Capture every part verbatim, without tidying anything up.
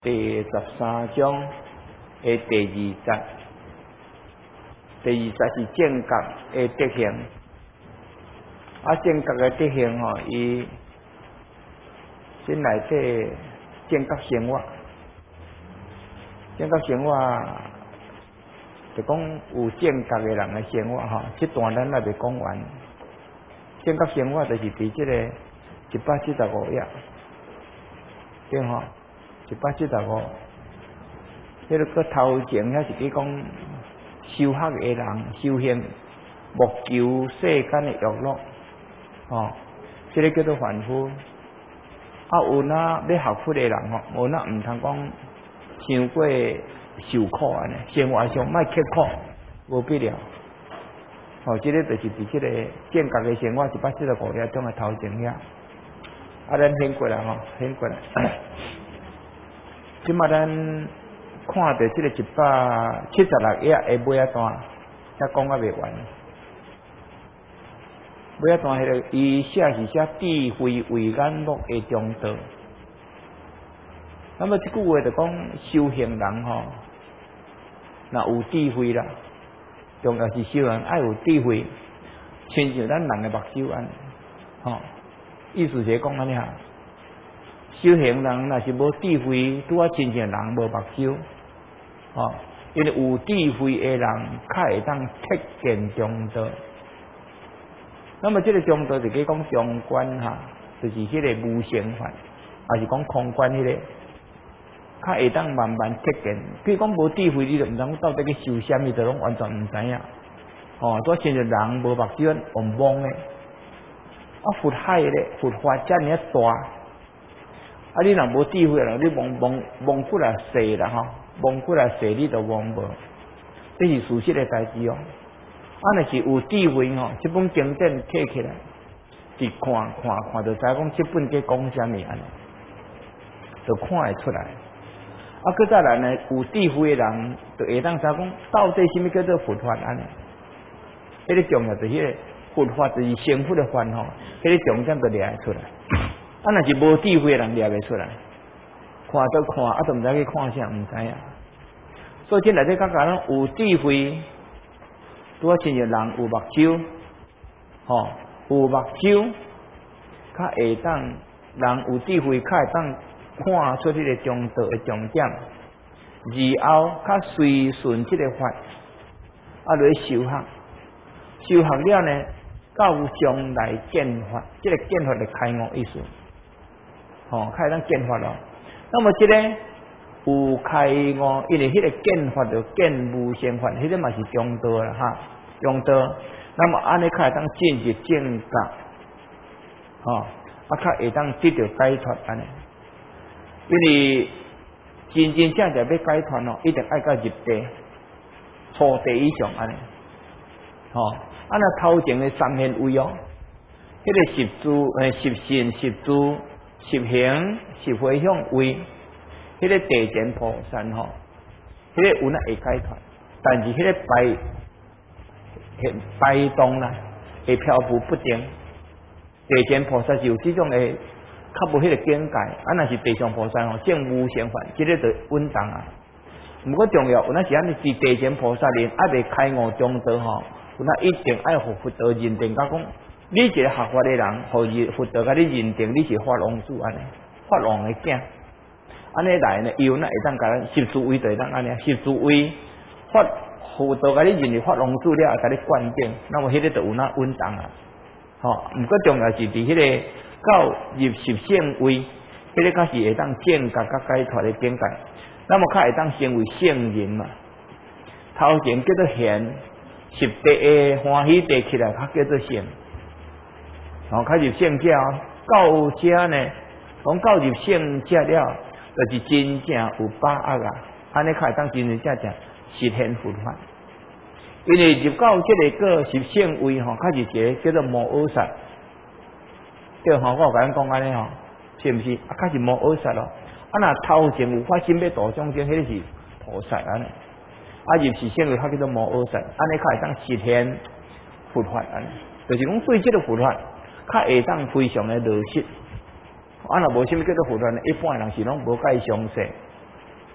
第十三章的第二节，第二节是正觉的德行。啊，正觉的德行吼，伊先内底正觉生活，正觉生活就讲有正觉的人的生活吼，这段咱也未讲完。正觉生活就是伫这个一百七十五页，对吼。一百七十五，迄个个头前遐是去讲修学的人修行，莫求世间的娱乐，哦，这个叫做凡夫。啊，有那要学佛的人吼，无那毋通讲伤过受苦安尼，生活上莫刻苦，无必要。哦，这个就是伫这个正觉的生活一百七十五页中的头前遐，啊，咱先过来吼，先过来。即马咱看到即个一百七十六页的尾仔段，才讲啊未完。尾仔段迄个伊写是写智慧为眼目的中道。那么即句话就讲修行人吼，若有智慧啦，重要是修行爱有智慧，亲像咱人的目睭安，吼，意思是讲安尼哈。修行人若是无智慧，拄啊亲像人无目睭，哦，因为有智慧的人，较会当彻见中道。那么这个中道就是讲中观哈，就是迄个无生法，还是讲空观迄个，较会当慢慢彻见。比如讲无智慧，你就毋知到底去修啥物，就拢完全毋知影。哦，拄啊亲像人无目睭，往懵的。啊，佛海咧，佛法遮尔大。啊！你若无智慧啦，你蒙蒙蒙过来细啦吼，蒙过来细你都蒙无，这是事实的代志哦。啊，若是有智慧吼，这本经典摕起来，是看看看，就知讲这本在讲啥物安尼，就看会出来。啊，搁再来呢，有智慧的人就会当知讲到底什么叫做佛法安尼。迄个重要就是迄个佛法就是成佛的法吼，迄个重点就掠会出来。啊，若是无智慧的人掠袂出来，看都看，啊，都毋知去看啥，毋知影。所以这内底讲讲有智慧，拄啊亲像人有目睭，吼，有目睭，较会当人有智慧，较会当看出这个中道的重点，然后较随顺这个法，啊，来修学，修学了呢，到将来见法，这个见法的开悟意思。哦，开当见法咯。那么这个有开悟，因为迄个见法就见无生法，迄个嘛是中道啦哈，中道。那么安尼开当进入正觉，哦，啊，较会当得到解脱安尼。因为真真正正要解脱哦，一定爱到入地，初地以上安尼。哦，啊那头前的三现位哦，迄、那个十住诶，十信十住。十行十回向位，迄、那个地前菩萨吼，迄、那个有那会解脱，但是迄个摆摆动啦，会漂浮不定。地前菩萨是有这种的，较无迄个境界。啊，若是地上菩萨吼，正无生法，这个就稳当啊。毋过重要，有那是安尼是地前菩萨连还未开悟中道吼，有那一定爱互佛道认定，甲讲。你一个学法的人，互伊佛道甲你认定你是法王子安尼，法王的囝，安尼来呢，伊有那会当甲咱十住位就当安尼，十住位法佛道甲你认定法王子了，甲你灌顶，那么迄个就有那稳当啊。吼、哦，毋过重要是伫迄个到入十圣位，迄、那个才是会当正觉甲解脱的境界，那么较会当成为圣人嘛。头前叫做贤，十地的欢喜地起来，较叫做圣。哦，较入圣者哦，到遮呢，讲到入圣者了，就是真正有把握啊！安尼较会当真真正正实现佛法。因为入到这个个十圣位吼，较是一个叫做摩诃萨，对吼，我有甲咱讲安尼吼，是毋是？啊，较是摩诃萨咯。啊，若头前有发心要度众生，迄个是菩萨安尼。啊，入十圣位较叫做摩诃萨，安尼较会当实现佛法安尼，就是讲对这个佛法。较会当非常的落实，啊，若无啥物叫做佛法呢？一般人是拢无介详细，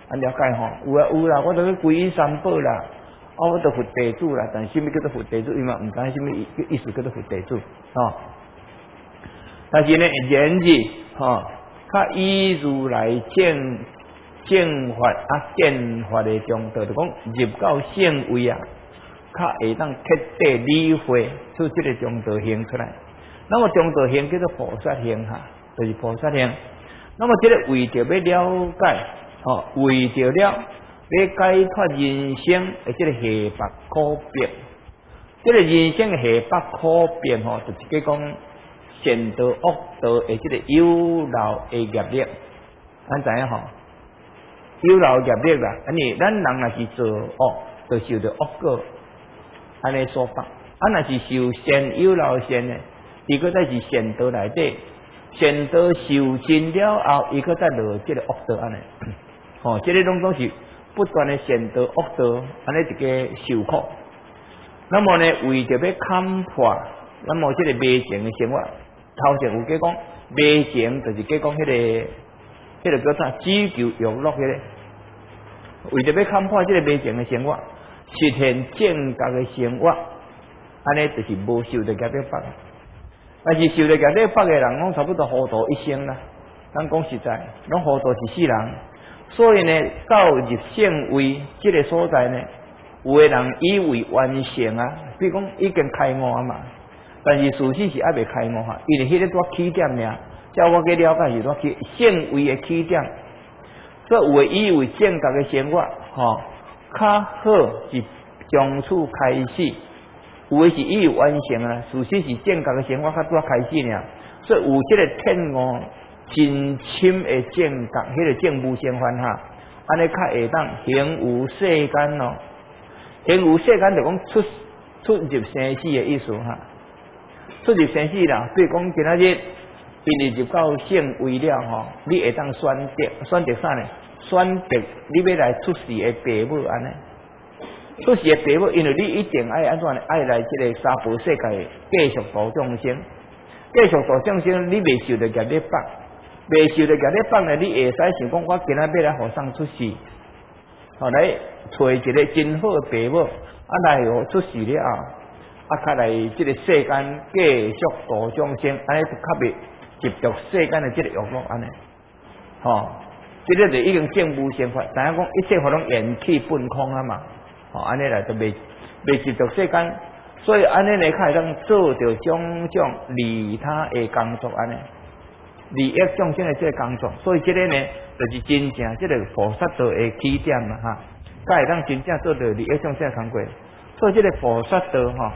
啊了解吼，有啊有啦，我都去皈依三宝啦，啊我都佛地主啦，但什么叫做佛地主？因为唔知什么意思叫做佛地主，哦。但是呢，言语吼，较以如来正正法啊正法的中道，就讲入到圣位啊，较会当彻底理会出这个中道行出来。那么中道行叫做菩萨行哈，就是菩萨行。那么这个为着要了解，吼，为着了要解脱人生的这个下白苦逼，这个人生的下白苦逼吼，就是讲善道恶道的这个有漏的业力，咱知影吼，有漏业力啦，安尼咱人若是做恶，就受到恶果，安尼说法。啊，若是受善有漏善呢，伊个再是善道内底，善道受尽了后，伊个再落这个恶道安尼。吼，这个拢总是不断的善道恶道，安尼一个受苦。那么呢，为着要砍破，那么这个迷情的生活。头前有讲讲迷情，就是讲讲迄个、迄个叫啥追求欲乐迄个，为着要砍破这个迷情的生活，实现正觉的生活，安尼就是无受到业力法。但是受到业力法的人，拢差不多糊涂一生啦。咱讲实在，拢糊涂一世人。所以呢，到入圣位这个所在呢，有的人以为完成啊，比如讲已经开悟啊嘛。但是事实是还未开悟哈，因为迄个多起点尔，照我嘅了解是多起圣位嘅起点，所以有诶以为正觉嘅生活，吼，较好是从此开始，有诶是以为完成啊，事实是正觉嘅生活较多开始尔，所以有即个天悟真深诶正觉，迄、那个正悟先番哈，安尼较会当行有世间咯，行有世间就讲出出入生死嘅意思哈。出入生死啦，比如讲今仔日，因为入到圣位了吼，你会当选择选择啥呢？选择你要来出世的父母安尼，出世的父母，因为你一定爱安怎呢？爱来这个娑婆世界继续度众生，继续度众生，你未受到业力绑，未受到业力绑呢，你会使想讲，我今仔要来互送出世，后来找一个真好的父母，啊来互出世了后。啊，较来这个世间继续度众生，安尼就较袂执着世间的这个欲乐安尼，吼，这个就已经正悟先法，知影讲一切法拢缘起本空啊嘛，吼，安尼来就袂袂执着世间，所以安尼来较会当做着种种利他的工作安尼，利益众生的这个工作，所以这个呢，就是真正这个菩萨道的起点嘛哈，才会当真正做着利益众生的工作。所以这个菩萨道哈，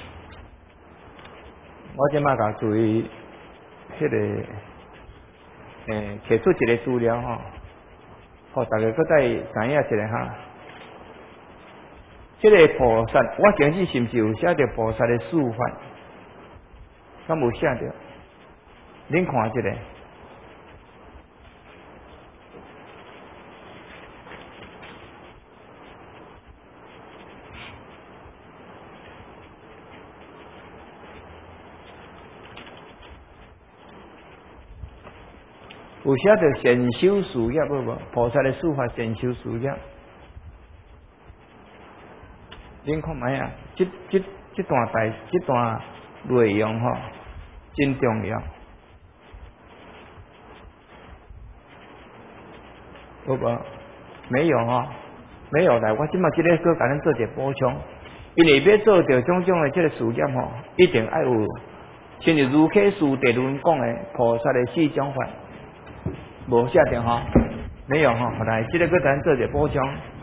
我即马甲注意，迄、那个诶，摕、欸、出一个资料哈，互大家搁再知影一下哈。这个菩萨，我前次是毋是有写着菩萨的示范？敢无写着？恁看一下。有写着善修事业无无？菩萨的示范善修事业，恁看卖啊！这这这段代这段内容吼，真重要。有无？没有哈，没有来。我即马即个搁甲恁做一个补充，因为要做着种种的这个事业吼，一定爱有，像是如开书地论讲的菩萨的四种法。无写着哈，没有哈，后来这个个咱做者补充，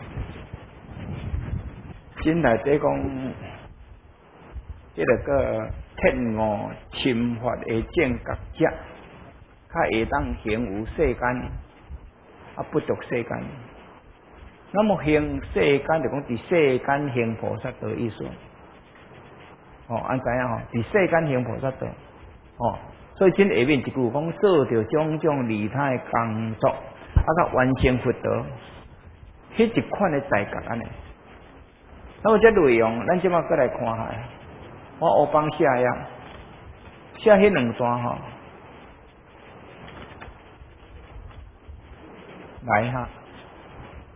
先来底讲，这个个天悟侵法的正觉者，较会当行有世间，啊不着世间。那么行世间就讲伫世间行菩萨道意思，哦，安怎样吼？伫世间行菩萨道，哦。所以，真下面一句讲，做着种种利他的工作，啊，甲完成佛道，迄一款的大觉安尼。那么这内容，咱即马过来看下，我乌帮写呀，写迄两段吼，来哈，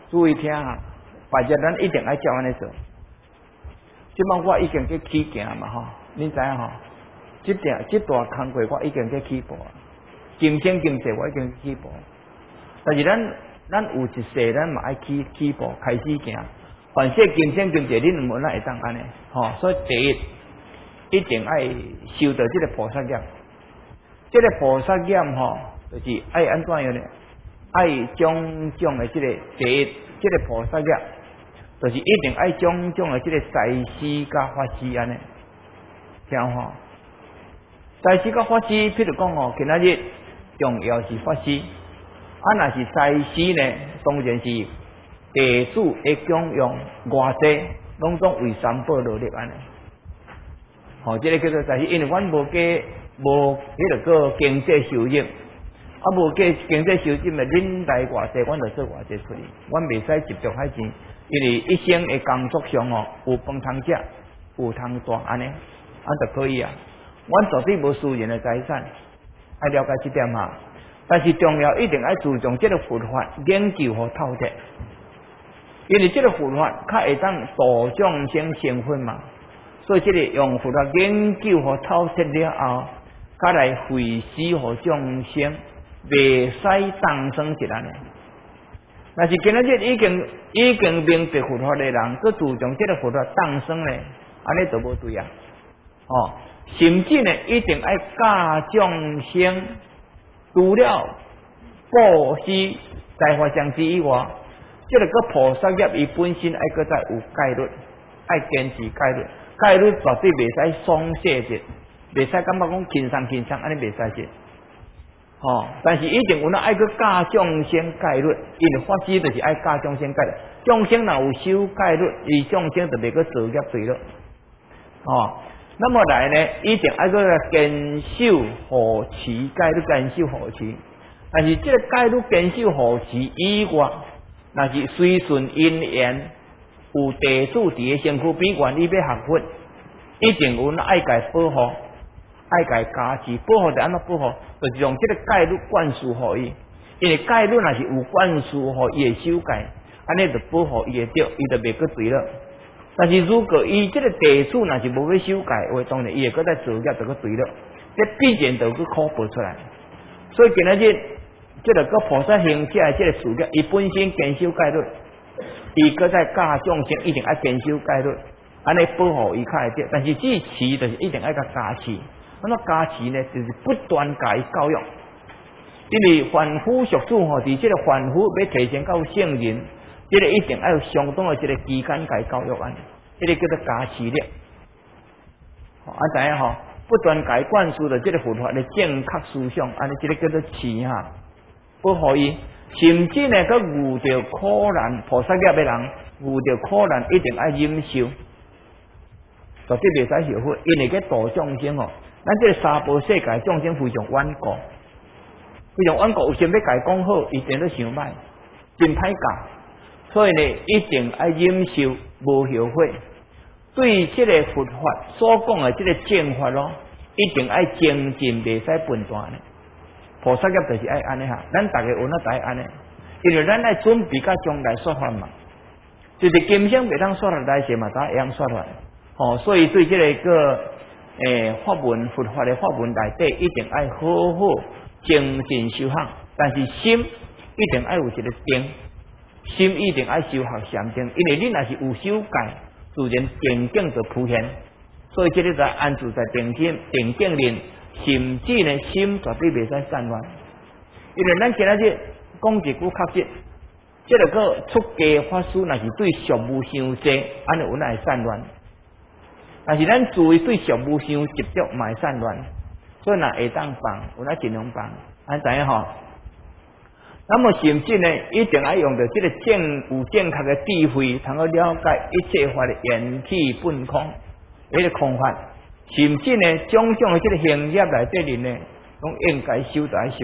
注意听啊，拜日咱一定爱照安尼做。即摆我已经去起行嘛吼，恁知影吼？即点即大工课我已经去起步啊，竞争经济我已经起步，但是咱咱有一世咱嘛爱起起步开始行。凡说竞争经济，恁无哪会当安尼？吼，所以第一一定爱修到即个菩萨业，即个菩萨业吼，就是爱安怎样呢？爱种种的即个第一，即个菩萨业，就是一定爱种种的即个财施甲法施安尼，听吼。财施甲法施，譬如讲吼，今仔日重要是法施，啊，若是财施呢，当然是地主会供用偌济，拢总为三宝努力安尼。吼，即个叫做财施，因为阮无计无迄个个经济收入。啊，无计经济收入的，恁来偌济，阮就做偌济出去。阮袂使集中海钱，因为一生的工作上哦，有饭通食，有通住安尼，安就可以啊。阮绝对无私人的财产，爱了解这点哈。但是重要一定要注重这个佛法研究和透彻，因为这个佛法较会当度众生成佛嘛，所以这个用佛法研究和透彻了后，再来惠施和众生。袂使当生一安尼，但是今仔日已经已经明白佛法的人，佮注重这个佛法当生呢，安尼就无对啊！哦，甚至呢，一定爱教众生，除了布施财法上之以外，这个个菩萨业伊本身爱搁再有戒律，爱坚持戒律，戒律绝对袂使松懈者，袂使感觉讲轻松轻松，安尼袂使者。哦，但是一定有那爱去教众生戒律，因为法师就是爱教众生戒律。众生若有修戒律，伊众生就袂去造业罪了。哦，那么来呢，一定爱去坚守护持戒律，坚守护持。但是这个戒律坚守护持以外，若是随顺因缘，有地主伫个身躯边愿意要学佛，一定有那爱家保护。爱家加持，保护就安怎保护？就是用这个戒律灌输互伊，因为戒律若是有灌输互伊的修戒，安尼就保护伊会着，伊就袂去罪了。但是如果伊这个地主若是无要修戒，话当然伊会搁再造业就去罪了，这必然就去考报出来。所以今仔日这个个菩萨行者这个事业，伊本身坚守戒律，伊搁再教众生一定爱坚守戒律，安尼保护伊较会着。但是至持就是一定爱甲加持。那么加持呢，就是不断加以教育，因为凡夫俗子吼，伫这个凡夫要提升到圣人，这个一定要有相当的这个期间加教育安，这个叫做加持力。好，啊，知影吼，不断加灌输的这个佛法的正确思想，安尼这个叫做持哈，保护伊，甚至呢，佮遇到苦难，菩萨业的人遇到苦难，一定要忍受，绝对袂使后悔，因为佮度众生哦。咱这个三宝世界众生非常顽固，非常顽固，有心要家讲好，伊定都想歹，真歹教。所以呢，一定要忍受，无后悔。对这个佛法所讲的这个正法咯，一定要精进，袂使笨蛋呢。菩萨业就是爱安尼哈，咱大家有那大安尼，因为咱爱准备甲将来说法嘛，就是今生袂当说法来时嘛，咱会当说法。哦，所以对这个个。诶，法文佛法的法文内底一定要好好精进修行，但是心一定要有一个定，心一定要修学禅定，因为你若是有修戒，自然定境就浮现。所以这个就安住在定境定境里，甚至呢心绝对袂使散乱。因为咱今仔日讲一句确实，这个个出家法师若是对俗务伤济，安尼有哪会散乱？但是咱注意对俗务伤执着，嘛会散乱，所以若会当放，有哪尽量放，安知影吼？那么甚至呢，一定要用到这个正有正确的智慧，通去了解一切法的缘起本空，这个空法，甚至呢，种种的这个行业内底呢，拢应该修就爱修，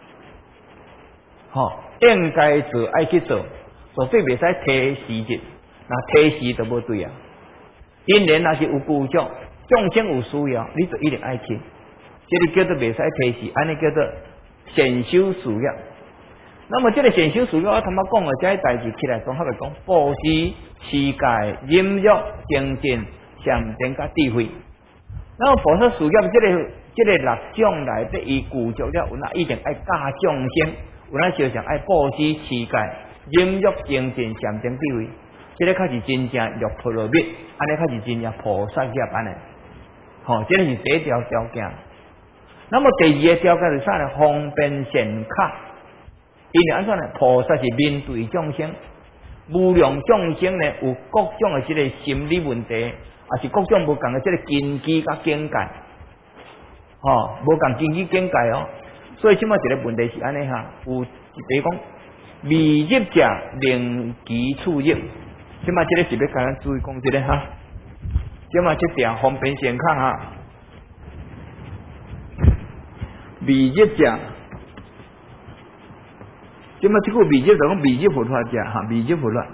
吼、哦，应该做爱去做，绝对袂使提时日，那提时就无对啊。因缘若是有故障，众生有需要，你就一定爱去。这个叫做袂使提示，安尼叫做善修事业。 那么这个显修属于我他妈讲的这些代志起来，综合来讲，布施、持戒、忍辱、精进、禅定甲智慧。那么菩萨事业这个这个六种内底，伊具足了，有哪一定爱教众生，有哪小常爱布施、持戒、忍辱、精进、禅定、智慧。这个才是真正入菩萨密，安尼才是真正菩萨业安尼。吼、哦，这个是第一条条件。那么第二个条件是啥呢？方便显卡。因为安怎呢？菩萨是面对众生，无量众生呢有各种的这个心理问题，也是各种无共的这个根基甲境界，吼、哦，无共根基境界哦。所以即摆一个问题是安尼哈，有比如讲未入者令其处入，即摆这个是要甲咱注意讲这个哈，即摆这条方便显卡哈，未入者。即么这个未入就讲未入佛法者哈，未入佛法。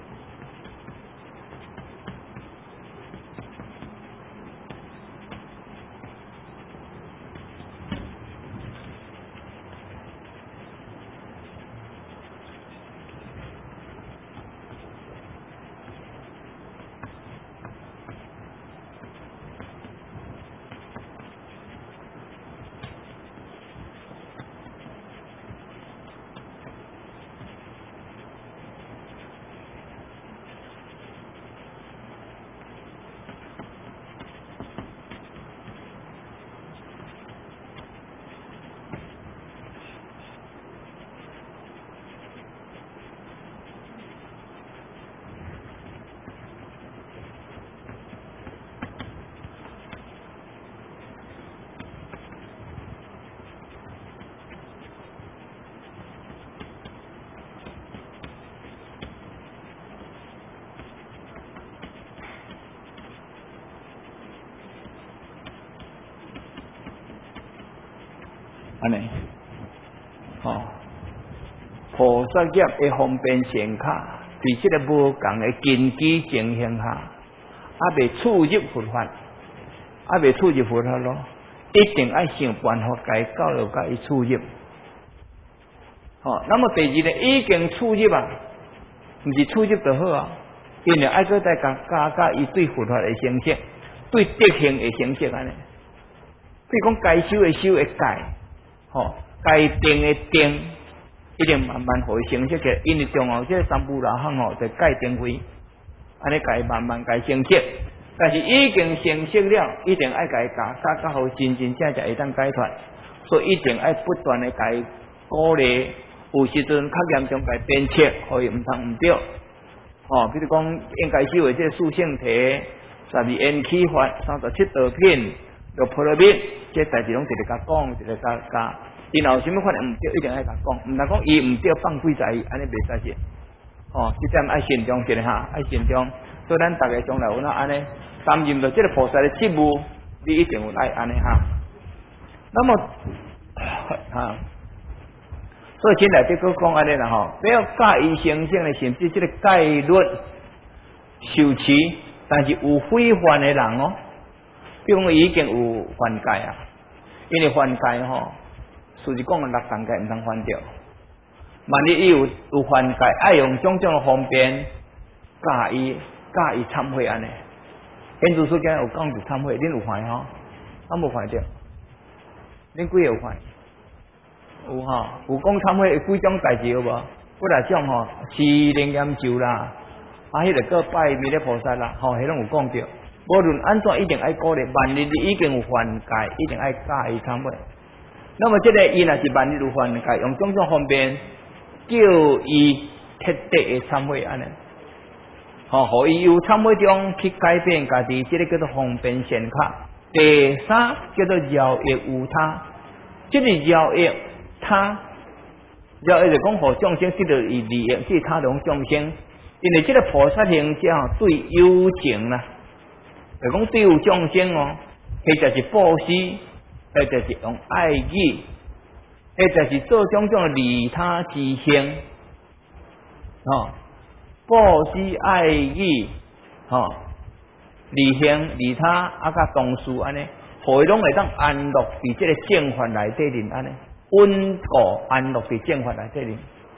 安尼，吼，菩萨业的方便显卡，对这个无共的根基情形下，还未触入佛法，还未触入佛法咯，一定要想办法该教育甲伊触入。吼，那么第二呢，已经触入啊，毋是触入就好啊，因为爱搁再加加加伊对佛法的形式，对德行的形式安尼，比如讲该修的修会改。吼，该定的定，一定慢慢互伊成熟起来。因为中后这个三部罗汉吼，就改定位，安尼该慢慢该成熟。但是已经成熟了，一定爱该教，教教互真真正正会当解脱。所以一定爱不断的该鼓励，有时阵较严重该鞭策，互伊毋通毋对。吼，比如讲应该修的这个四圣体、十二缘起法、三十七道品。就破了面，这代志拢一个甲讲，一个甲教。然后什么款毋对，一定爱甲讲，毋通讲伊毋对放鬼在伊，安尼袂使是。哦，这点爱慎重一下哈，爱慎重。所以咱大家将来有哪安尼担任着这个菩萨的职务，你一定有爱安尼哈。那么哈，所以现在这个讲安尼啦吼，不要介意形象的，甚至这个戒律受持，但是有非犯的人哦。比如讲已经有犯戒啊，因为犯戒吼，事实讲六层戒毋通犯掉。万一伊有有犯戒，爱用种种的方便教伊教伊忏悔安尼。因主书间有讲着忏悔，恁有犯吼？咱无犯着，恁几个有犯？有吼，有讲忏悔几种代志有无？不来种吼，是灵验咒啦，啊，迄个个拜弥勒菩萨啦，吼，迄拢有讲着。无论安怎，一定爱鼓励。万一你已经有犯戒，一定爱教伊忏悔。那么这个伊若是万一有犯戒，用种种方便叫伊彻底的忏悔安尼，吼，互伊有忏悔中去改变家己，这个叫做方便显卡。第三叫做饶益有他，这个饶益他，饶益就讲互众生得到伊利益，即他人众生，因为这个菩萨行者对有情啦。就讲对有众生哦，或者是布施，或者是用爱语，或者是做种种利他之行，哦，布施爱语，哦，利行利他啊，甲同事安尼，互伊拢会当安乐伫这个正法内底面安尼，稳固安乐伫正法内底面。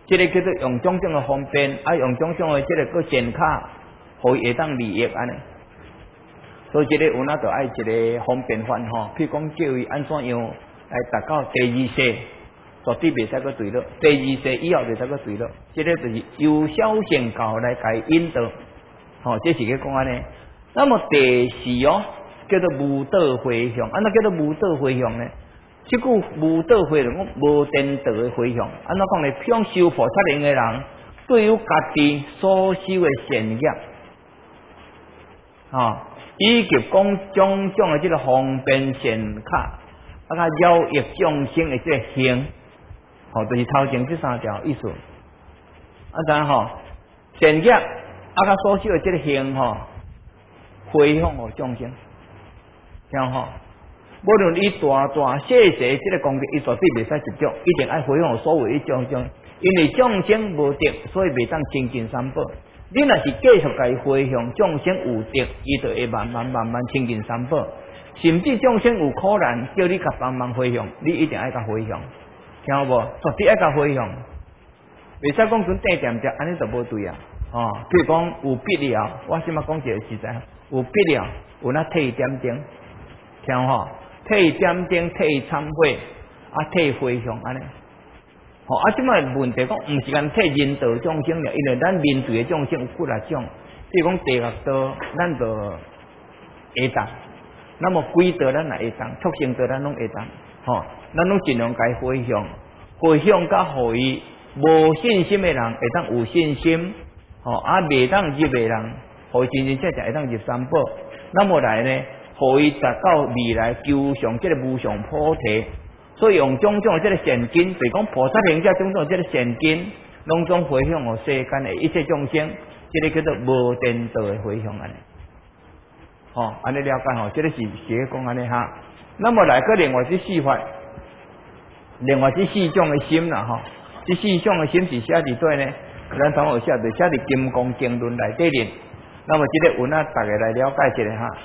这个叫做用种种的方便，啊，用种种的这个个显卡，可以会当利益安尼。所以这个有那就爱一个方便法吼，譬如讲叫伊安怎样来达到第二世，绝对袂使个对了。第二世以后袂使个对了。这个就是由小乘教来改引导，吼、哦，这是个讲安尼。那么第四哦，叫做无道回向，安怎叫做无道回向呢？这句无道回向，讲无颠倒的回向，安怎讲呢？向修菩萨灵的人，对于家己所修的善业，啊、哦。以及讲种种的这个方便善巧，啊，甲饶益众生的这个行，吼、哦，就是头前这三条意思。啊，然吼善业，啊，甲所修的这个行吼，回向给众生，听吼。无论伊大大细细这个功德，伊绝对袂使执着，一定爱回向所有的众生，因为众生无得，所以袂当亲近三宝。你若是继续甲伊回向，众生有得，伊就会慢慢慢慢亲近三宝。甚至众生有苦难，叫你甲帮忙回向，你一定爱甲回向，听有无？绝对爱甲回向，袂使讲阵地点者，安尼就无对啊！哦，譬如讲有必要，我即马讲一个实在，有必要，有那替点灯，听吼，替点灯、替忏悔，啊，替回向安尼。哦，啊，即摆问题讲，毋是干替人道众生了，因为咱面对的众生有几啊种，比如讲地狱道，咱就会当；那么鬼道咱也会当，畜生道咱拢会当。吼、哦，咱拢尽量该回向，回向甲互伊无信心的人会当有信心，吼、哦，啊，袂当入的人，互伊真真正正会当入三宝。那么来呢，互伊达到未来求上即个无上菩提。所以用种种的这个善根，就是讲菩萨行者种种的这个善根，拢总回向予世间的一切众生，这个叫做无颠倒的回向安尼。吼、哦，安尼了解吼，这个是是讲安尼哈。那么来个另外这四法，另外这四种的心啦吼，这四种的心是写伫对呢？咱同学写伫写伫金刚经论内底哩。那么这个文啊，大家来了解一下哈。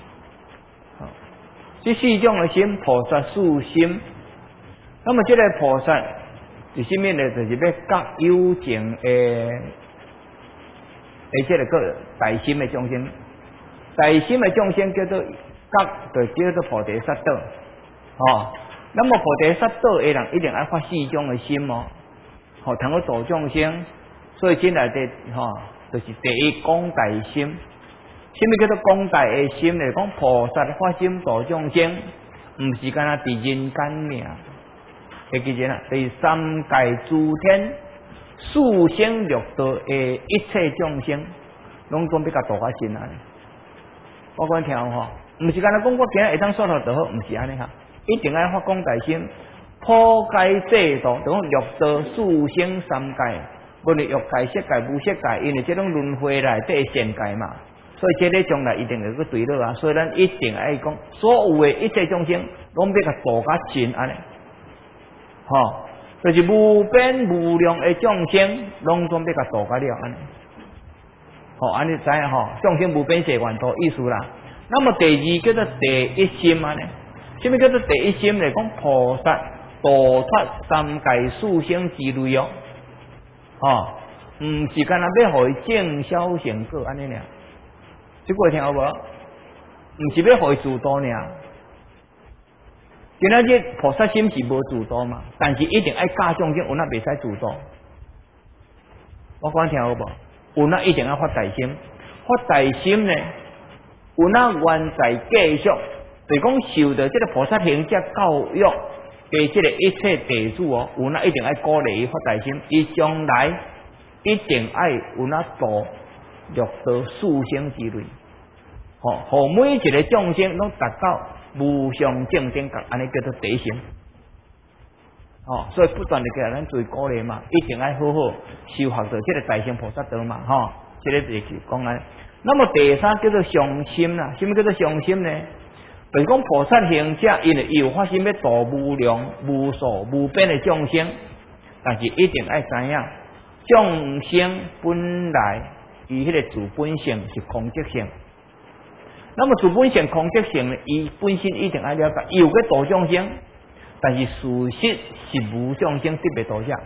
这四种的心，菩萨四心。那么这个菩萨是什么呢？就是要觉有情的，而且个大心的众生，大心的众生叫做觉，就叫做菩提萨埵。哦，那么菩提萨埵的人一定要发四种的心哦，哦，通去度众生。所以这内底吼，就是第一广大心。什么叫做广大的心呢？讲菩萨发心度众生，唔是干那伫人间尔。会记住啦，第三界诸天、四生六道的一切众生，拢总要甲度化心啊！我讲听吼，毋是干那讲我今日会当说到就好，毋是安尼哈，一定要发广大心，普界制度，就讲六道、四生、三界，无论欲界、色界、无色界，因为这种轮回内底善界嘛，所以这个将来一定会去对了啊！所以咱一定爱讲，所有的一切众生，拢要甲度化心安尼。吼、哦，就是无边无量的众生，拢总要甲度化了安尼。吼、哦，安尼知影吼，众生无边誓愿度意思啦。那么第二叫做第一心安尼，什么叫做第一心呢？讲菩萨度脱三界四生之类哦，吼，毋是干那要互伊正消成果安尼尔。这个听有无？毋是要互伊自度尔。今仔日菩萨心是无自度嘛，但是一定爱教众生，有那袂使自度。我讲听好无？有那一定要发大心，发大心呢，有那愿在继续，就是讲受到这个菩萨行者教育嘅这个一切弟子哦，有那一定爱鼓励伊发大心，伊将来一定爱有那度六道四生之类，吼、哦，互每一个众生拢达到无上正等觉，安尼叫做第一心。哦，所以不断地给咱做鼓励嘛，一定要好好修学到这个大乘菩萨道嘛，吼、哦，这个就是讲安。那么第三叫做上心啦，什么叫做上心呢？就是讲菩萨行者，因为有发心要度无量、无数、无边的众生，但是一定要知影，众生本来伊迄个自本性是空寂性。那么自本性空寂性呢，伊本身一定要了解，有个度众生，但是事实是无众生得袂度者。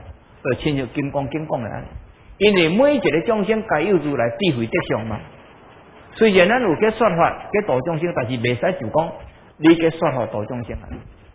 就亲像金刚经讲的安尼，因为每一个众生皆有如来智慧德相嘛。虽然咱有去说法去度众生，但是袂使就讲你去说法度众生啊。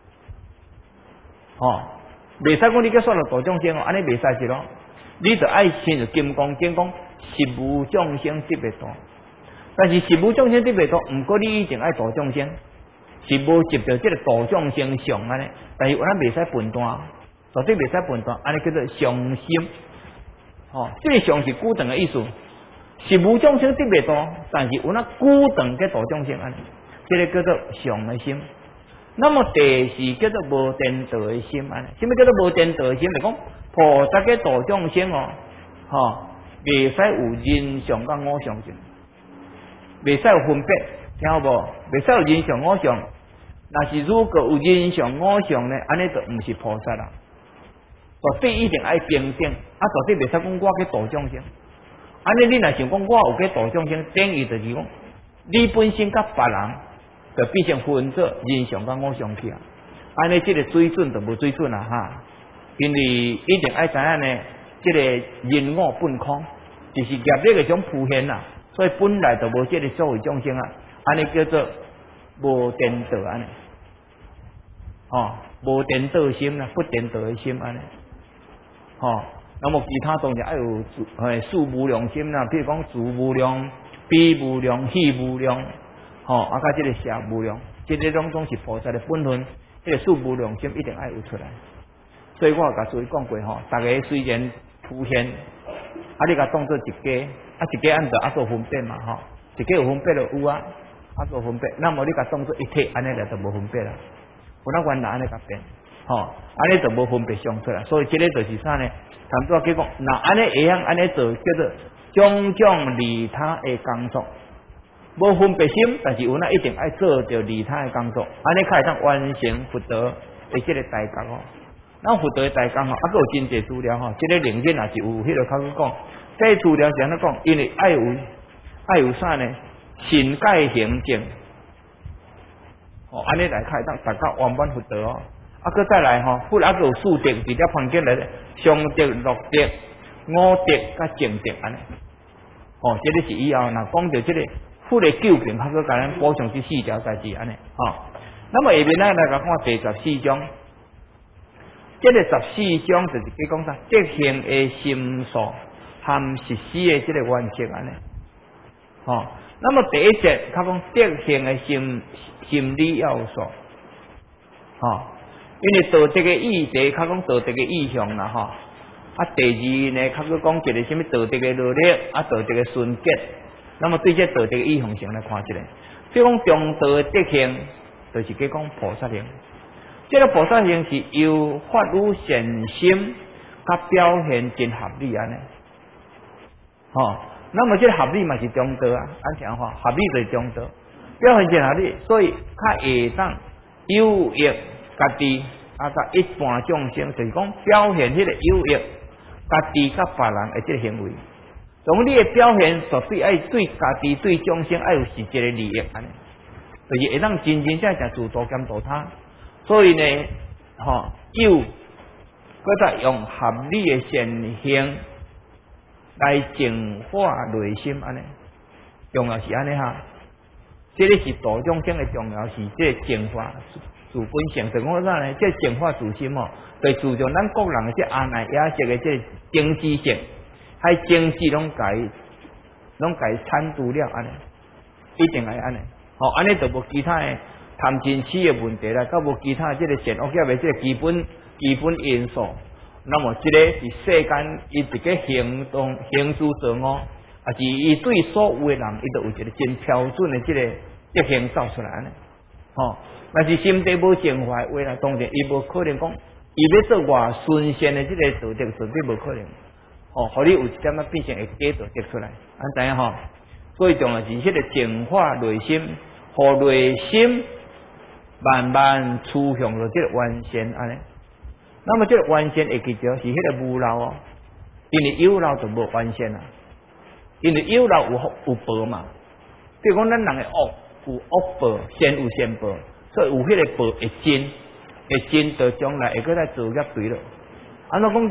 哦，袂使讲你去说法度众生哦，安尼袂使是咯。你就爱亲像金刚经讲，实无众生得袂度。但是实无众生得袂度，毋过你一定爱度众生，是无接着即个度众生相安尼。但是有咱袂使分段，绝对袂使分段，安尼叫做上心。哦，这个上是固定的意思。是无众生得袂度，但是有那孤等嘅度众生安尼，这个叫做上的心。那么第四叫做无颠倒的心安尼，什么叫做无颠倒的心？就讲菩萨嘅度众生哦，吼，袂使有人相甲我相性，袂使有分别，听好无？袂使有人相我相。若是如果有人相我相呢，安尼就毋是菩萨啦。绝对一定爱平等，啊，绝对袂使讲我去度众生。安尼你若想讲我有去度众生，等于就是讲你本身甲别人就变成分做人相甲我相去啊。安尼即个水准就无水准啦哈，因为一定爱知影呢，即、这个人我本空，就是业力嘅种浮现啦，所以本来就无即个所谓众生啊，安尼叫做无颠倒安尼，哦，无颠倒心啦，不颠倒的心安尼，哦。那么其他当然还有诶数无量心啦，譬如讲住无量、悲无量、喜无量，吼、哦，啊，甲这个舍无量，这个拢总是菩萨的本分，这个数无量心一定爱有出来。所以我甲诸位讲过吼，大家虽然浮现，啊，你甲当做一家，啊，一家按照啊做分别嘛，吼，一家有分别就有啊，啊做分别，那么你甲当做一体，安尼就无分别啦，有那原来安尼甲变，吼、哦，安尼就无分别相出来，所以这个就是啥呢？谈做去讲，那安尼会样安尼做叫做种种利他的工作，无分别心，但是有那一定爱做着利他的工作，安尼才会当完成佛道的这个大工哦。咱佛道的大工吼，啊，还有真济资料吼，这个领域也是有迄个较去讲，这资料是安怎讲？因为爱有爱有啥呢？心界行证，哦，安尼来开当大家圆满佛道哦。啊，佮再来吼，佛啊，佮有四德，伫了房间内上德、六德、五德甲正德安尼。哦，这个是以后若讲到这个佛的究竟，他佮甲咱补充这四条代志安尼。哦，那么下面咱来甲看第十四章，这个十四章就是去讲啥？德行的心数含实施的这个原则安尼。哦，那么第一节他讲德行的心心理要素，哦。因为道德的意义，较讲道德的意向啦，吼。啊，第二呢，较讲一个什么道德的努力，啊，道德的纯洁。那么对这道德的意向性来看一下，比如讲中道的德行，就是去讲菩萨行。这个菩萨行是由发于善心，甲表现真合理安尼。吼，那么这个合理嘛是中道啊，安怎话合理就是中道，表现真合理，所以较会当有益。家己啊，甲一般众生，就是讲表现迄个有益，家己甲别人的这个行为。从你的表现，绝对爱对家己、对众生爱有实际的利益安尼，就是会当真真正正自度兼度他。所以呢，吼、哦、有，佮再用合理的善行来净化内心安尼，重要是安尼哈。这个是度众生的重要是这个净化。自本性，就讲啥呢？这净化自心哦，对注重咱个人的这阿赖耶识的这精致性，还精致拢改，拢改参除了安尼，一定爱安尼。哦，安尼就无其他的贪嗔痴的问题啦，甲无其他的这个善恶业的这个基本基本因素。那么这个是世间伊一个行动行事做恶，啊是伊对所有的人，伊都有一个真标准的这个德行造出来安尼。哦。但是心地无净化的话啦，当然伊无可能讲，伊要做偌顺善的这个道德，绝对无可能。哦，互你有一点仔变成会假道德出来，安知影吼？所以重要是迄个净化内心，互内心慢慢趋向了这个完善安尼。那么这个完善会记住是迄个无漏哦，因为有漏就无完善啊，因为有漏有有报嘛。比如讲咱人的恶有恶报，善有善报。所以有迄个报会真，会真到将来会搁再造业对了。安怎讲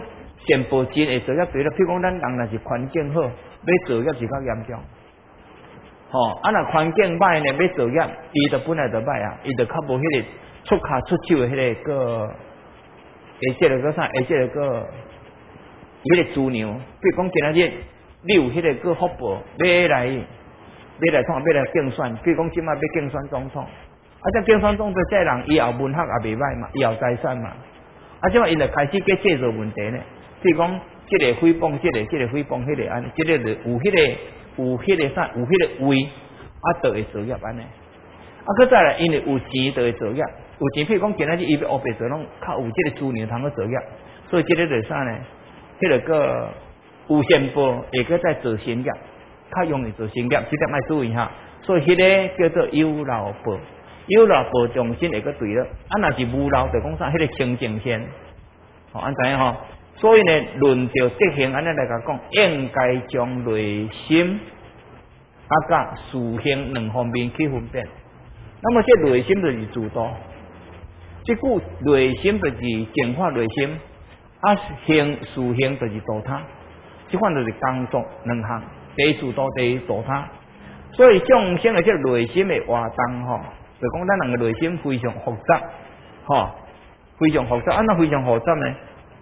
先报真会作业对了，譬如讲咱人若是环境好，要作业是较严重。吼、哦，啊若环境歹呢，要作业，伊就本来就歹啊，伊就较无迄个出骹出手的迄个个，而且个啥，而且个迄个资粮，比如讲今仔日你有迄个个福报，要来要来创，要来竞选，比如讲即摆要竞选总统，啊，这竞选总统这人以后文学也袂歹嘛，以后财产嘛，啊，即摆伊就开始去制造问题呢，比如讲即个诽谤，即个即个诽谤，迄个安，即个就有迄个。有迄个啥，有迄个位，啊，就会作业安尼。啊，佮再来，因为有钱就会作业，有钱，譬如讲今仔日伊要乌白做，拢较有即个资源通去作业，所以即个就啥呢？迄、那个个有先报，会佮再做新业，较容易做新业，即点爱注意哈。所以迄个叫做有劳报，有劳报重新会佮对了。啊，若是无劳，就讲啥？迄、那个清净线，吼、哦，安知影吼？所以呢，论着德行安尼来甲讲，应该将内心啊甲事行两方面去分辨。那么这内心就是自度，即句内心就是净化内心，啊行事行就是度他，即款就是工作两项，第一自度，第二度他。所以众生的这内心的活动吼，就讲咱人的内心非常复杂，吼，非常复杂，安那非常复杂呢？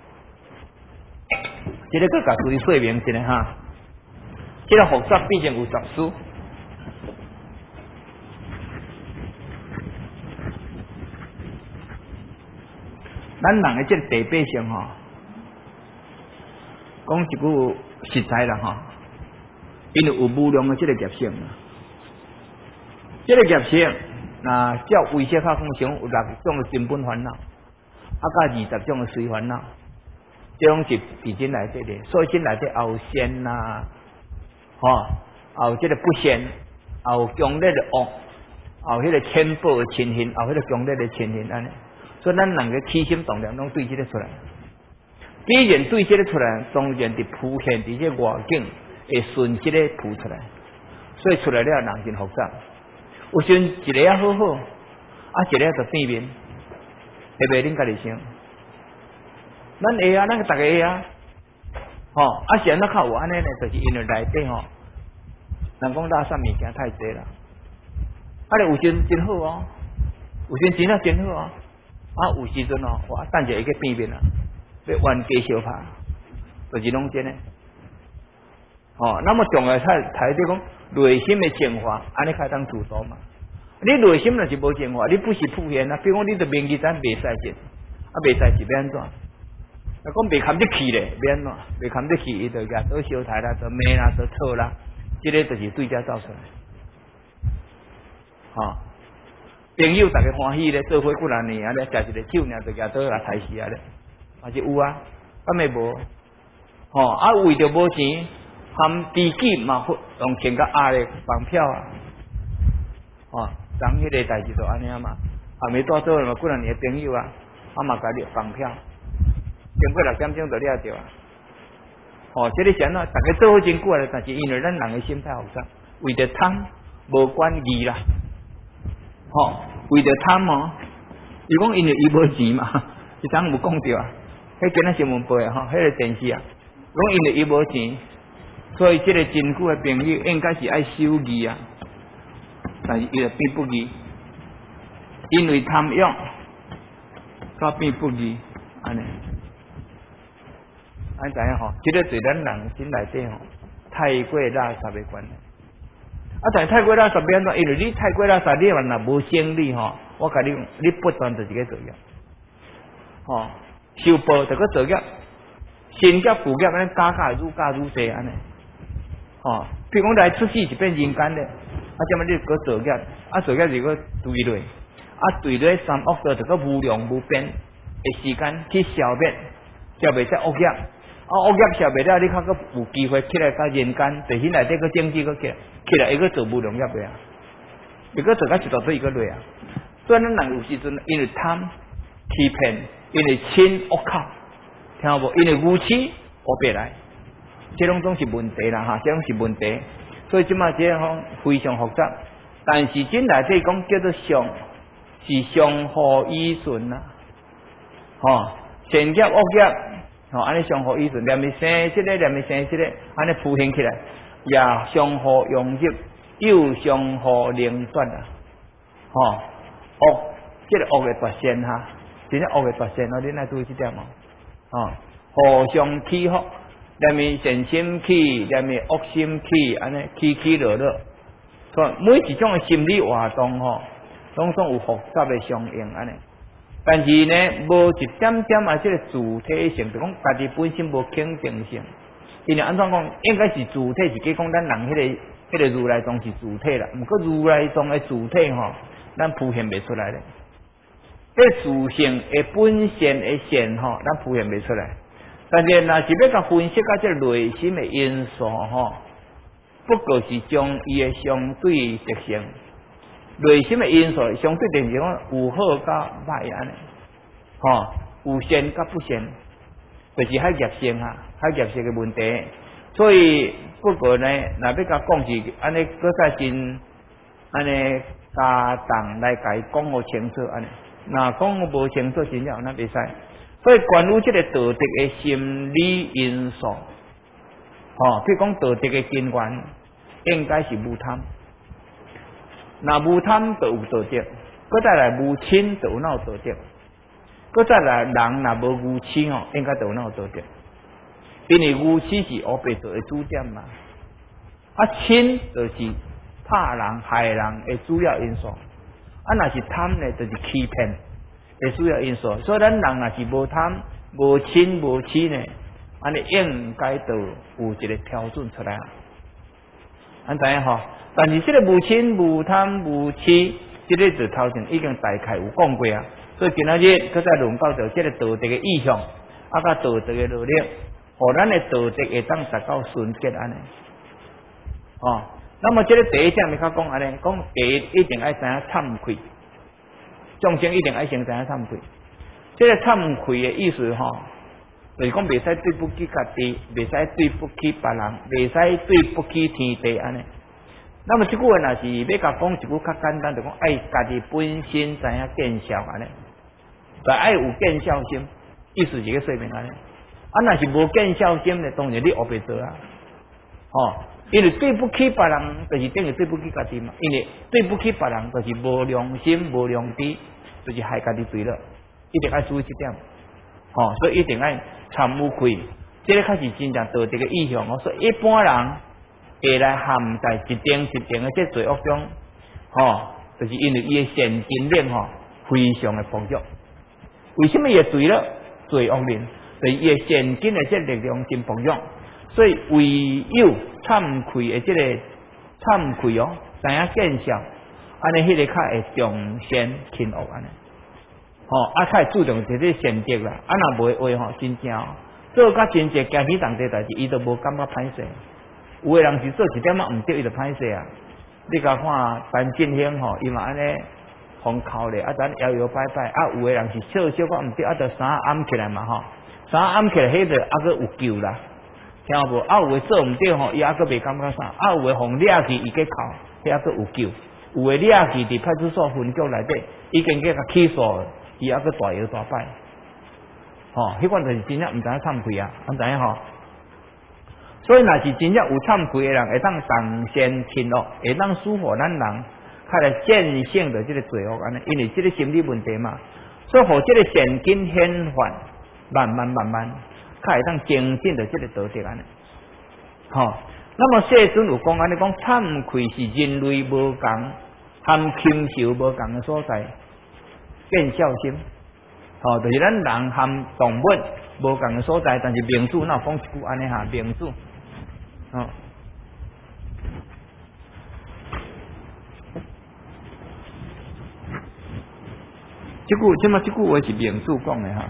这个佮甲注意说明一下哈，这个复杂毕竟有十事。咱人的这个地百姓吼，讲一句实在啦吼，因为有无量的这个业性，这个业性那照唯识学讲，有六种的根本烦恼，啊加二十种的随烦恼。这种是伫真内底咧，所以真内底也有善呐，吼，也有这个不善，也有强烈的恶，也有迄个谦卑的亲近，也有迄个强烈的亲近安尼。所以咱人嘅起心动念拢对这个出来。既然对这个出来，当然伫浮现伫这外境，会顺势咧浮出来。所以出来了人真复杂，有时一个也好好，啊一个就变面，会袂恁家己想？咱会啊，咱个逐个会啊，吼、哦，啊是安怎较有安尼呢？就是因为内底吼，人讲垃圾物件太济啦，啊你有时真好哦，有时真啊真好哦，啊有时阵哦，哇等者会去变面啊，要冤家相拍，就是拢真诶。哦，那么重要才才对讲内心的净化，安尼才当主导嘛。你内心若是无净化，你不是普遍啊，比如讲你的名义咱袂使进，啊袂使是要安怎？啊，讲袂堪得起咧，要安怎？袂堪得起，伊就举做烧台啦，做骂啦，做错啦，这个就是对家造出来。吼、哦，朋友大家欢喜咧，做伙几若年啊咧，食一个酒尔就举倒来杀死啊咧，嘛是有啊，敢会无？吼、哦，啊为着无钱，含知己嘛用钱甲压咧放票啊，吼、哦，当迄个代志就安尼啊嘛，还没带做嘛，几若年的朋友啊，啊嘛甲你放票。经过六点钟就了着啊！哦，这个是安怎？大家做好真久了，但是因为咱人的心态复杂，为着贪无关义啦。吼、哦，为着贪哦，伊讲因为伊无钱嘛，伊当有讲着啊。迄今仔新闻报啊，吼，迄个电视啊，讲因为伊无钱，所以这个真久的朋友应该是爱守义啊，但是伊就变不义，因为贪用，才变不义，安尼。安怎样吼？这个对咱人心内底吼，太过垃圾的关系。啊，但是太过垃圾变怎？因为你太过垃圾，你若无生理吼，我甲你讲，你不断就是个作业，吼、哦，受报就个作业，先业副业安尼加加愈加愈济安尼，吼、哦，譬如讲来出世是变人间的，啊，这么你个作业，啊，作业就个堆落，啊，堆落三恶道就个无量无边的时间去消灭，消灭这恶业。啊，恶业消灭了，你较个有机会起来，甲人间地心内底个政治个起来，起来伊个做无良业个啊，伊个做甲一大堆伊个累啊。所以咱人有时阵因为贪、欺骗，因为亲恶靠，听有无？因为无耻恶别来，这种总是问题啦哈，这种是问题。所以即马这方非常复杂，但是真内底讲叫做相，是相互依存呐，吼、哦，善业恶业。 吼，安尼相互依顺，连咪生即个，连咪生即个，安尼铺现起来，也相互融入，又相互凝断啊！吼，恶，即个恶嘅大线哈，真正恶嘅大线，我哋爱注意即点哦。哦，互相起伏，连咪善心起，连咪恶心起，安尼起起落落，所以每一种嘅心理活动吼，拢总有复杂嘅相应安尼。但是呢，无一点点啊，即个主体性，就讲家己本身无肯定性。因为安怎讲，应该是主体，是计讲咱人迄、那个、迄、那个如来宗是主体啦。毋过如来宗的主体吼，咱浮现袂出来咧。迄自性的本性的线吼，咱浮现袂出来。但是若是要甲分析到即个内心的因素吼，不过是将伊的相对特性。内心的因素相对定是讲有好甲歹安尼，吼有善甲不善，就是较业性哈，较业性的问题。所以不过呢，若要甲讲是安尼，搁再真安尼加重来甲伊讲互清楚安尼。若讲无清楚，真正咱袂使。所以关于这个道德的心理因素，吼，譬如讲道德的根源，应该是无贪。那无贪就有道德，搁再来无嗔就有哪有道德，搁再来人若无无痴吼，应该就有哪有道德。因为无痴是黑白道的主点嘛，啊嗔就是怕人害人的主要因素，啊若是贪呢，就是欺骗的主要因素。所以咱人若是无贪、无嗔、无痴呢，安尼应该就有一个标准出来啊，安知影吼？但是这个无嗔、无贪、无痴，这个就头前已经大概有讲过啊。所以今仔日佮再论到着这个道德的意向，啊，甲道德的努力，互咱的道德会当达到纯洁安尼。哦，那么这个第一点，你较讲安尼，讲第一一定要知影忏悔，众生一定要先知影忏悔。这个忏悔的意思吼，就是讲袂使对不起家己，袂使对不起别人，袂使对不起天地安尼。那么这句话若是要甲讲一句较简单，就讲爱家己本身知影见效安尼，就爱有见效心，意思是个说明安尼。啊，若是无见效心的，当然你学袂做啊。哦，因为对不起别人，就是等于对不起家己嘛。因为对不起别人，就是无良心、无良知，就是害家己罪了。一定要注意这点。哦，所以一定要忏有愧，这个才是真正道德的意向哦。所以一般人会来陷在一定一定的这罪恶中，吼、哦，就是因为伊的善根力吼非常的薄弱。为什么会罪了？罪恶面，就是伊的善根的这力量真薄弱，所以唯有忏悔的这个忏悔哦，知影见效，安尼迄个较会重善轻恶安尼。吼、哦，啊，较会注重这个善德啦，啊，若袂话吼，真正、哦、做甲真正惊起重大代志，伊都无感觉歹势。有的人是做一点仔毋对，伊就歹势啊！你甲看陈振兴吼，伊嘛安尼封口咧，啊，咱摇摇摆摆，啊，有的人是做小可毋对，啊，着衫暗起来嘛吼，衫暗起来，迄个啊个有救啦，听无？啊，有的做毋对吼，伊啊个袂感觉啥，啊，有的互掠去伊计哭，迄啊个有救，有的掠去伫派出所分局内底，已经计甲起诉，伊啊个大摇大摆，吼、哦，迄款就是真正毋知影忏悔啊，毋知影吼。所以，若是真正有忏悔的人，会当重善轻恶，会当疏忽咱人，较来见性的这个罪恶安尼，因为这个心理问题嘛，所以互这个善根显现，慢慢慢慢，较会当精进的这个道德安尼。吼、哦，那么世尊有讲安尼讲，忏悔是人类无共，含禽兽无共的所在，见孝心。吼、哦，就是咱人含动物无共的所在，但是名主哪讲一句安尼哈，名主。哦，这句即嘛，这句话是名著讲的哈。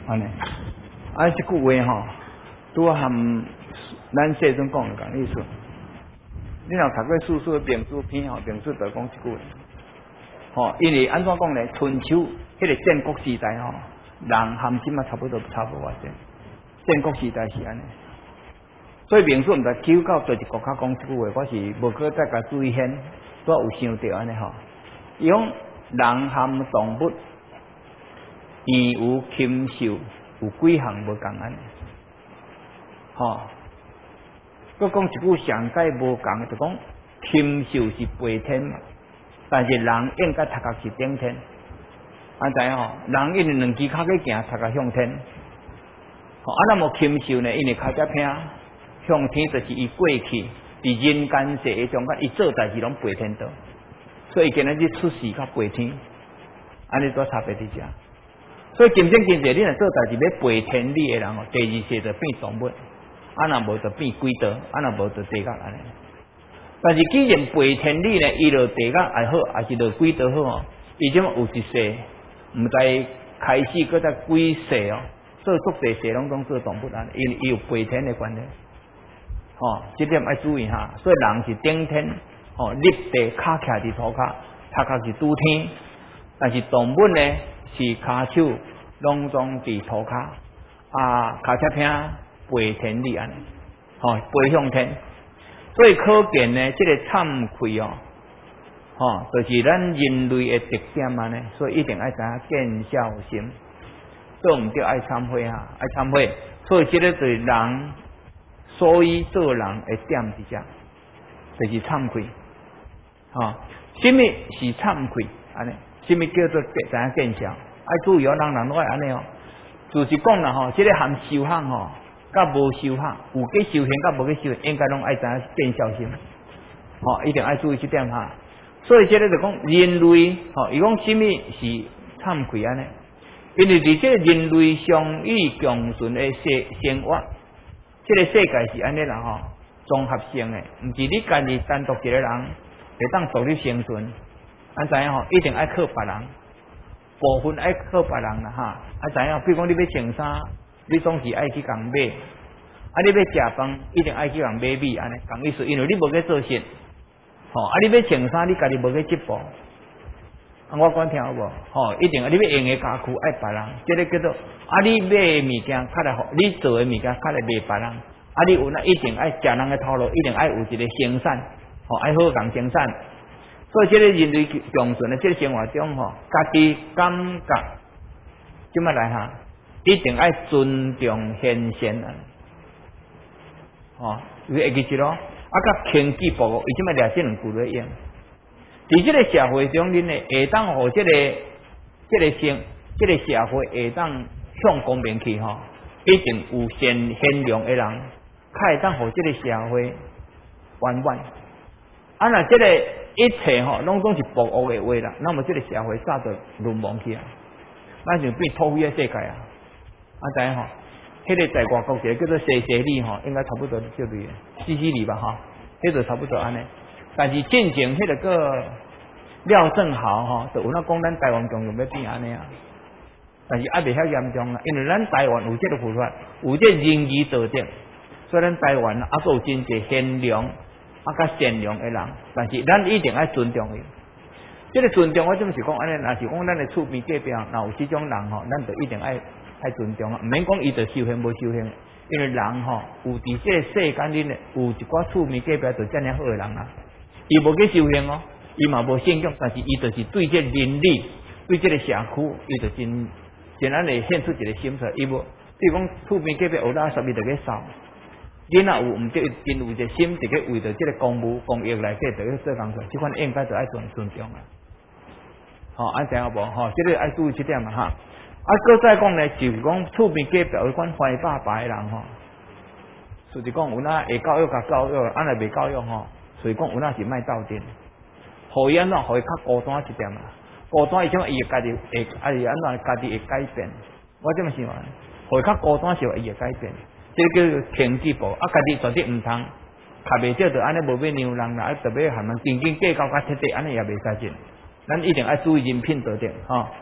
安尼，啊，即句话吼，拄啊含咱细阵讲的共意思。你若读过《素书》的评书篇吼，评书就讲即句话。吼，因为安怎讲呢？春秋迄个战国时代吼，人含即嘛差不多差不多偌济。战国时代是安尼，所以评书毋知求到对一国家讲即句话，我是无可再甲注意现，都有想到安尼吼。伊讲人含动物，义有禽兽，有几项无共安尼。吼，佮讲一句上界无共，就讲禽兽是飞天嘛。但是人应该头壳是顶天，安知影吼？人因为两只脚去行，头壳向天。吼，啊，那么禽兽呢？因为脚只偏向天，就是伊过去伫人间世的中间，伊做代志拢飞天道，所以伊今日出世较飞天，安尼做差别伫遮。所以今生今世，你若做代志要飞天理的人吼，第二世就变动物，啊，若无就变鬼道，啊，若无就地狱安尼。但是既然背天理呢，伊落地狱也好，还是落鬼道好哦。伊即么有一世，毋知开始搁再几世哦，做足地世拢总做动物啊，因为伊有背天的关系。哦，这点要注意哈。所以人是顶天，哦，立地骹徛伫土骹，头壳是拄天。但是动物呢，是骹手拢总伫土骹，啊，骹只偏背天理安尼，哦，背向天。所以可见呢，这个惭愧哦，吼、哦，就是咱人类的特点安尼，所以一定要知影见孝心，做唔对爱忏悔哈，爱忏悔。所以这个就是人，所以做人的点伫遮，就是惭愧。吼、哦，什么是惭愧？安尼，什么叫做知影见孝？爱注意哦，人人都爱安尼哦，就是讲啦吼，这个含修行吼。甲无修行，有去修行，甲无去修行，应该拢爱知影见孝心，吼、哦，一定爱注意这点哈。所以这个就讲人类，吼、哦，伊讲什么是惭愧安尼？因为伫这个人类相与共存的生生活，这个世界是安尼啦吼，综合性的，毋是你家己单独一个人会当独立生存，安知影吼？一定爱靠别人，部分爱靠别人啦哈，啊知影？比如讲你要穿衫。你总是爱去共买，啊！你要食饭，一定爱去共买米，安尼共意思，因为你无去做事，吼、哦！啊！你要穿衫，你家己无去织布，啊！我讲听有无？吼、哦！一定啊！你要用的家具爱别人，这个叫做啊！你买的物件，较来，你做的物件，较来卖别人，啊！你有那一定爱食人的套路，一定爱有一个生产，吼、哦！爱好共生产，所以这个人类共存的这个生活中，吼、哦，家己感觉，即么来哈？一定爱尊重贤贤啊！哦，会记住咯。啊，甲轻举报告，伊即摆掠这两句来用。伫即个社会中，恁呢会当互即个即个生即个社会会当向公平去吼，一定有善贤良的人，较会当互即个社会圆满。啊，若即个一切吼，拢总是暴恶的话啦，那么即个社会早就沦亡去啊，咱就变土匪的世界啊！啊，知影吼，迄个在外国一个叫做西西里吼，应该差不多叫类西西里吧哈，迄个差不多安尼。但是进前迄个个廖正豪吼，就有那讲咱台湾共用要变安尼啊。但是还袂遐严重啦，因为咱台湾有这个佛法，有这仁义道德，所以咱台湾啊，还有真侪贤良啊，甲善良的人，但是咱一定要尊重伊。这个尊重，我怎么是讲安尼？若是讲咱的厝边隔壁，若有这种人吼，咱就一定爱。爱尊重啊，毋免讲伊就修行无修行，因为人吼有伫这个世间里呢，有一寡厝面隔壁就遮尔好诶人啊，伊无去修行哦，伊嘛无信仰，但是伊就是对这伦理，对这个社区，伊就真真安尼献出一个心出来，伊无，比如讲厝面隔壁有垃圾，伊就去扫，囡仔有毋对，真有一个心，就去为着这个公务公益来去，就去做工作，即款应该就爱尊尊重啊。吼、哦，安知影无？吼、哦，这个爱注意这点嘛哈。啊，搁再讲呢，就是讲厝边隔壁有款怀爸爸的人吼，就是讲有那会教育甲教育，安尼袂教育吼，所以讲有那是卖斗阵，互伊安怎，互伊较孤单一点啦，孤单伊种伊家己会，啊是安怎家己会改变，我这么想，互伊较孤单时候伊会改变，这个叫轻举步，啊家己绝对毋通，卡袂少就安尼无要让人啦，啊特别含人斤斤计较甲彻底，安尼也袂使进，咱一定要注意人品道德吼。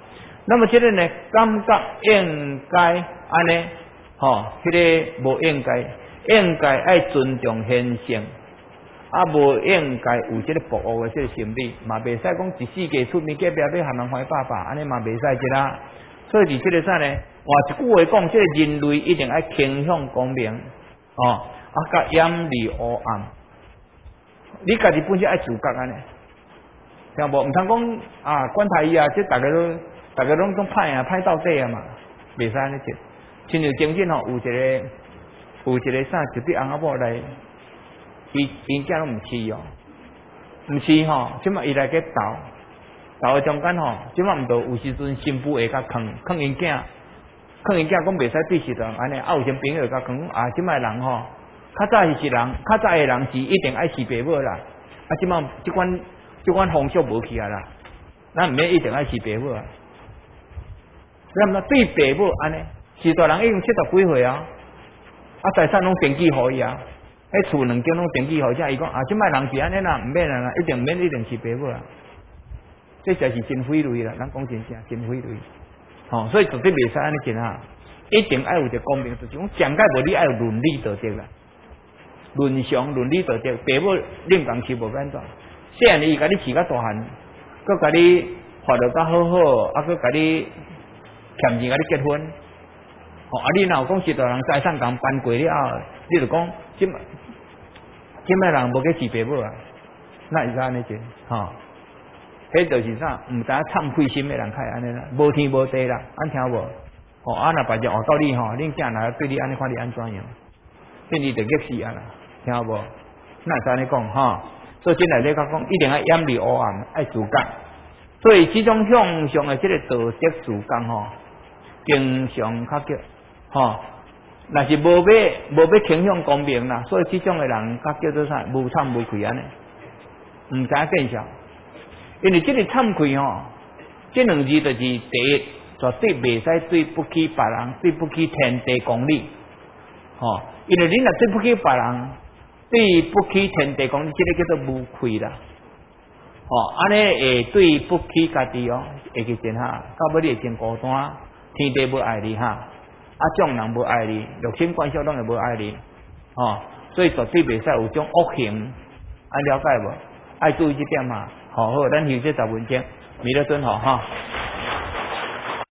那么这个呢，感觉应该安尼，吼，迄个无应该，应该爱尊重现象，啊，无应该有这个博学的这个心理，嘛袂使讲一世界出面隔壁要喊人怀爸爸，安尼嘛袂使这啦。所以伫这个啥呢？换一句话讲，这个人类一定爱倾向公平，哦，啊，甲严厉黑暗，你家己本身爱自觉安尼，听无？唔通讲啊，管他伊啊，这大家都。大家拢讲歹啊，歹到底啊嘛，袂使安尼做。亲像曾经吼，有一个有一个啥，一对翁仔某来，伊因囝拢毋饲哦，毋饲吼，即马伊来去斗，斗的中间吼，即马毋着有时阵新妇会甲坑坑因囝，坑因囝讲袂使对时人安尼，啊有些朋友甲坑啊，即马人吼，较早是人，较早的人是一定爱饲爸母啦，啊即马即款即款风俗无去啊啦，咱毋免一定爱饲爸母啊。那么对爸母安尼，是大人已经七十几岁啊，啊财产拢登记互伊啊，迄厝两间拢登记互伊，伊讲啊，即摆人是安尼啦，毋免啦，一定免一定是爸母啦，这才是真匪类啦，咱讲真正真匪类，吼、哦，所以绝对袂使安尼做啊，一定爱有一个公平，就是讲讲解无你爱有伦理道德啦，伦常伦理道德，爸母恁共饲无安怎，细汉伊甲你饲甲大汉，佮甲你活得较好好，啊，佮甲你。欠钱甲你结婚，哦，啊，你若有讲是大人财产共搬过了后，你就讲即即摆人无去饲爸母啊，那会使安尼做，吼、哦，迄就是啥，毋知影忏悔心的人开安尼啦，无天无地啦，安听无？哦，啊，若别只换到你吼，恁囝若对你安尼看你安怎样？变你就激死啊啦，听无？那会使安尼讲吼，所以今内底甲讲，一定要严厉黑暗，爱自觉。所以这种向上的这个道德自觉吼。经常较叫，吼，若是无要无要倾向公平啦，所以这种的人较叫做啥？无惭无愧安尼，毋知影见笑。因为这个惭愧吼，这两字就是第一，绝对袂使对不起别人，对不起天地公理，吼。因为你若对不起别人，对不起天地公理，这个叫做无愧啦。吼，安尼会对不起家己哦，会去真哈，到尾你会真孤单。天地无爱你哈，啊众人无爱你，六亲关系拢会无爱你，哦，所以绝对袂使有种恶行，爱了解无？爱注意这点嘛，好好，咱休息十分钟，弥勒尊好哈。